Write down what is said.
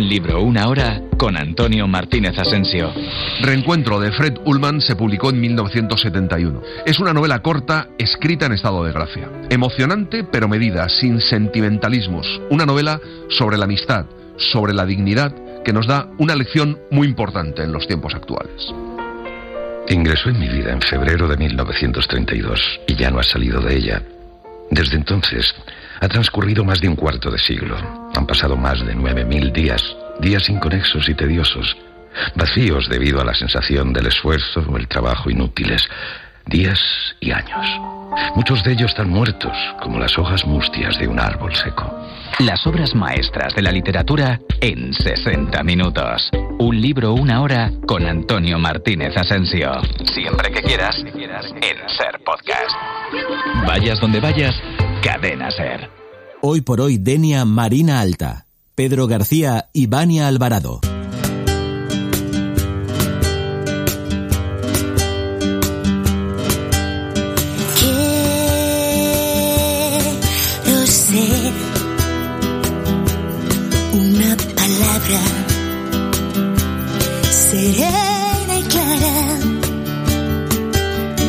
Un libro, una hora, con Antonio Martínez Asensio. Reencuentro, de Fred Ullman, se publicó en 1971. Es una novela corta, escrita en estado de gracia. Emocionante, pero medida, sin sentimentalismos. Una novela sobre la amistad, sobre la dignidad, que nos da una lección muy importante en los tiempos actuales. Ingresó en mi vida en febrero de 1932 y ya no ha salido de ella. Desde entonces ha transcurrido más de un cuarto de siglo. Han pasado más de 9.000 días, días inconexos y tediosos, vacíos debido a la sensación del esfuerzo o el trabajo inútiles, días y años. Muchos de ellos están muertos, como las hojas mustias de un árbol seco. Las obras maestras de la literatura en 60 minutos. Un libro, una hora, con Antonio Martínez Asensio. Siempre que quieras, en Ser Podcast. Vayas donde vayas, Cadena Ser. Hoy por hoy, Denia Marina Alta, Pedro García y Vania Alvarado.